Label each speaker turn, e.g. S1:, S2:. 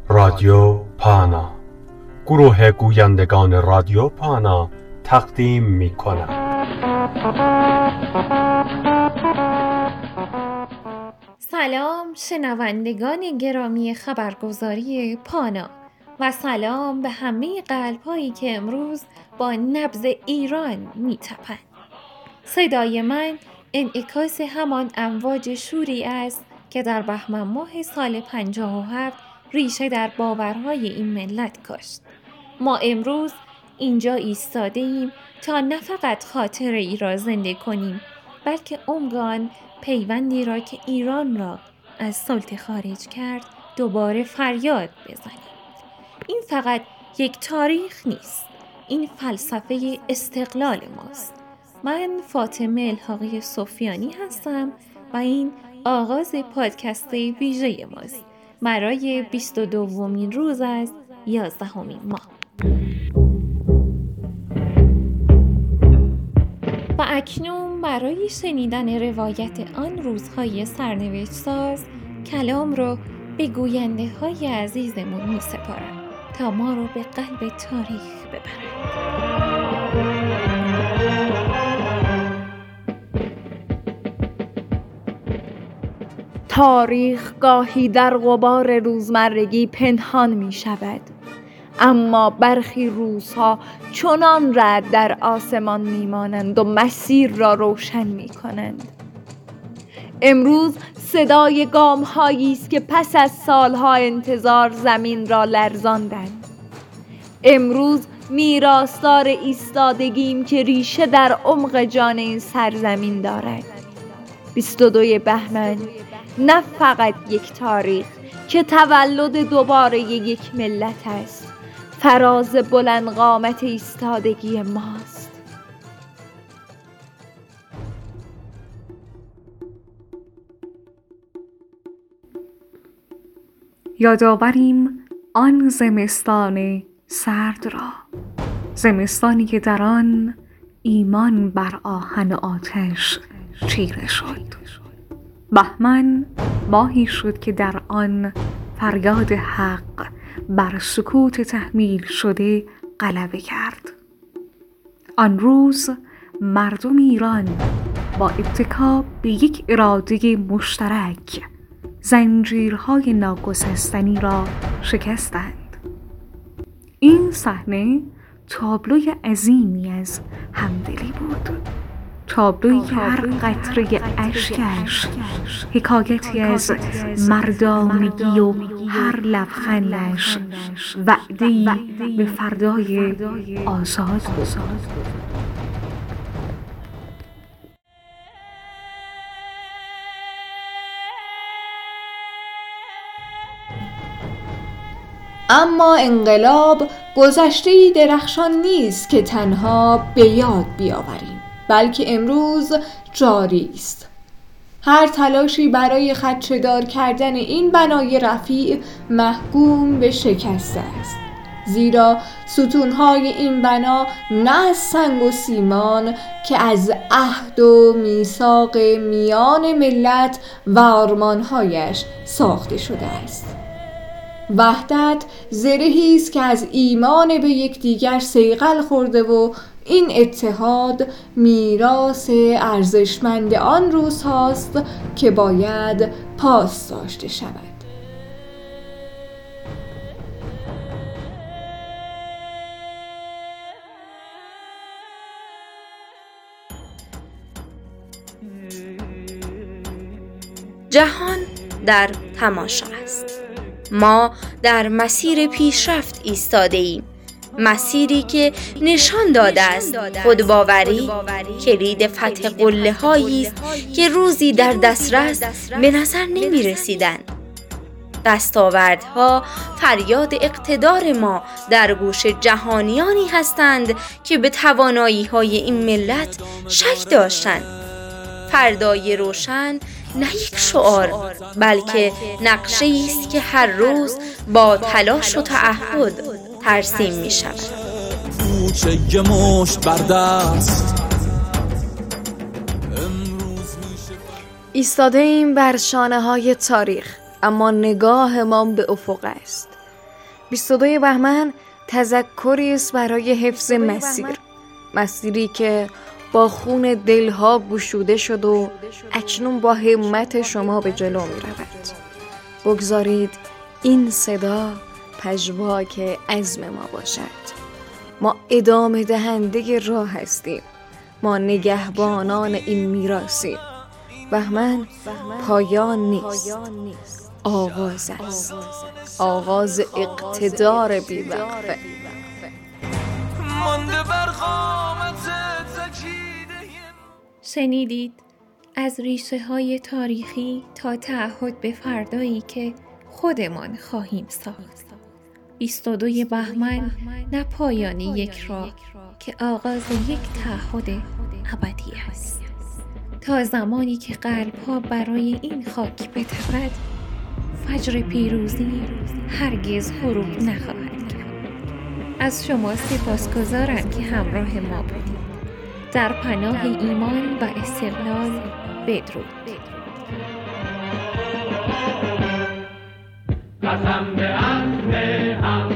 S1: رادیو پانا، گروه گویندگان رادیو پانا تقدیم می کند.
S2: سلام شنوندگان گرامی خبرگزاری پانا و سلام به همه قلب‌هایی که امروز با نبض ایران می‌تپند. صدای من انعکاس همان امواج شوری است که در بهمن ماه سال 57 ریشه در باورهای این ملت کاشت. ما امروز اینجا ایستاده ایم تا نه فقط خاطره ای را زنده کنیم، بلکه عمقان پیوندی را که ایران را از سلطه خارج کرد دوباره فریاد بزنیم. این فقط یک تاریخ نیست، این فلسفه استقلال ماست. من فاطمه الحاقی سفیانی هستم و این آغاز پادکست ویژه ماست برای 22مین روز از 11مین ماه. و اکنون برای شنیدن روایت آن روزهای سرنوشت ساز کلام رو به گوینده های عزیزمون می سپارم تا ما رو به قلب تاریخ ببرند.
S3: تاریخ گاهی در غبار روزمرگی پنهان می شود، اما برخی روزها چنان رعد در آسمان می مانند و مسیر را روشن می کنند. امروز صدای گام‌هایی است که پس از سالها انتظار زمین را لرزاندند. امروز میراثدار ایستادگیم که ریشه در عمق جان این سرزمین دارد. 22 بهمن نه فقط یک تاریخ که تولد دوباره یک ملت است، فراز بلند قامت ایستادگی ماست.
S4: یادآوریم آن زمستان سرد را، زمستانی که در آن ایمان بر آهن آتش چیره شد. بهمن ماهی شد که در آن فریاد حق بر سکوت تحمیل شده غلبه کرد. آن روز مردم ایران با اتکا به یک اراده مشترک زنجیرهای ناگسستنی را شکستند. این صحنه تابلوی عظیمی از همدلی بود، تابلویی که هر قطره اشکش حکایتی از مردانگی و هر لبخندش وعده‌ای به فردای آزاد بود.
S3: اما انقلاب گذشته‌ای درخشان نیست که تنها به یاد بیاوریم، بلکه امروز جاری است. هر تلاشی برای خدشه‌دار کردن این بنای رفیع محکوم به شکست است، زیرا ستونهای این بنا نه از سنگ و سیمان که از عهد و میثاق میان ملت و آرمانهایش ساخته شده است. وحدت زرهی است که از ایمان به یکدیگر صیقل خورده و این اتحاد میراث ارزشمند آن روزهاست که باید پاس داشته شود.
S5: جهان در تماشا است. ما در مسیر پیشرفت ایستاده ایم، مسیری که نشان داده است خودباوری کلید فتح قله هایی است که روزی در دسترس به نظر نمی رسیدند. دستاوردها فریاد اقتدار ما در گوش جهانیانی هستند که به توانایی های این ملت شک داشتند. فردای روشن نه یک شعار بلکه نقشه‌ای است که هر روز با تلاش و تعهد ترسیم می شود.
S6: کوچه مشت بردست
S3: ایستاده ایم بر شانه های تاریخ، اما نگاه ما به افق است.
S4: 22 بهمن تذکری است برای حفظ مسیری که با خون دلها گشوده شد و اکنون با همت شما به جلو می رود. بگذارید این صدا پژواک عزم ما باشد. ما ادامه دهنده راه هستیم. ما نگهبانان این میراثیم. بهمن پایان نیست، آغاز است. آغاز اقتدار بی‌وقفه.
S2: شنیدید از ریشه های تاریخی تا تعهد به فردایی که خودمان خواهیم ساخت. 22 بهمن نه پایان یک راه که آغاز یک تعهد ابدی است. تا زمانی که قلب‌ها برای این خاک بتپد، فجر پیروزی هرگز غروب نخواهد کرد. از شما سپاسگزارم که همراه ما بودید. در پناه ایمان و استقلال بدرود.
S7: قسم به عزم هم